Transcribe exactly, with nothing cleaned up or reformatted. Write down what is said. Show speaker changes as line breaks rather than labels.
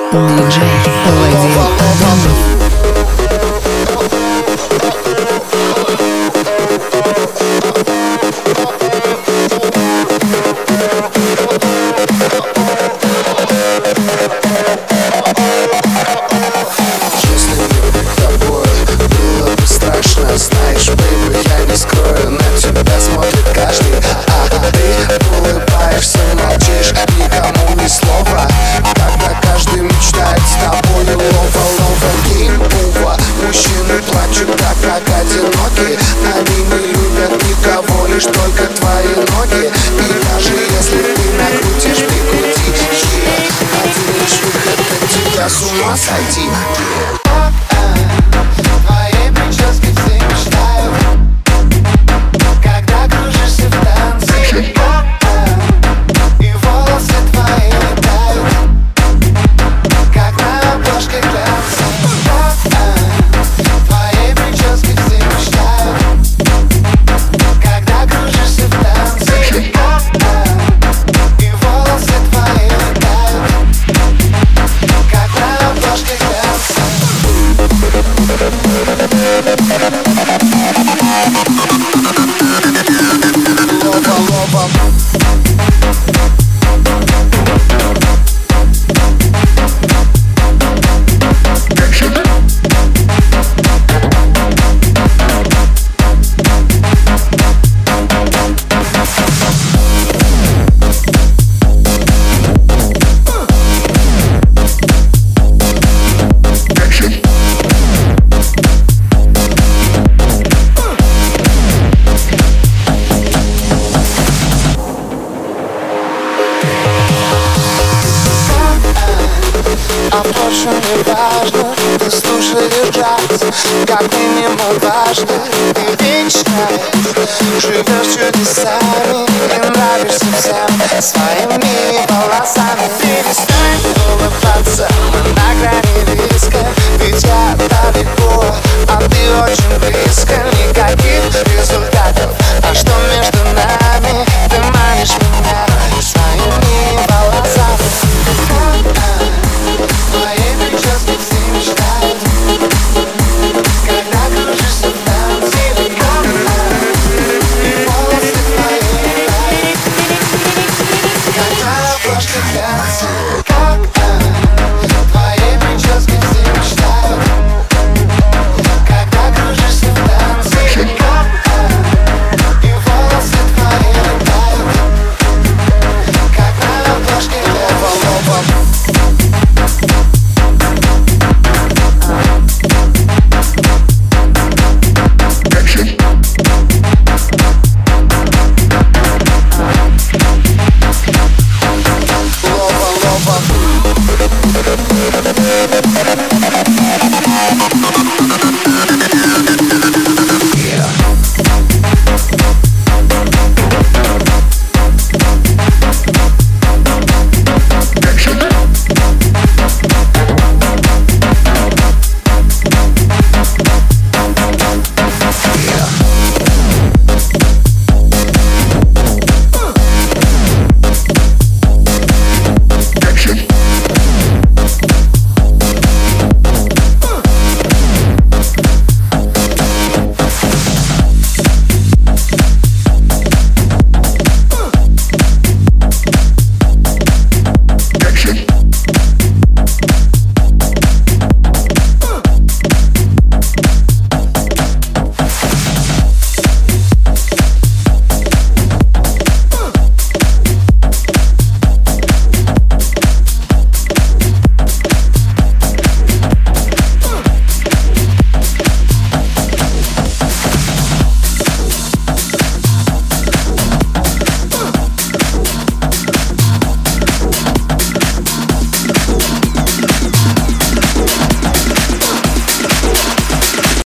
диджей Владимир Адамов.
Знаешь, бэйби, я не скрою, на тебя смотрит каждый. А ты улыбаешься, молчишь, никому ни слова. Когда каждый мечтает с тобой лова, лова, гейм, ува. Мужчины плачут так, как одинокие. Они не любят никого, лишь только твои ноги. И даже если ты накрутишь, прикрути, yeah. Один лишь выход, от тебя с ума сойти.
А впрочем, не важно, ты слушаешь джаз. Как минимум дважды ты вечная, живешь чудесами и нравишься всем своими волосами. Перестань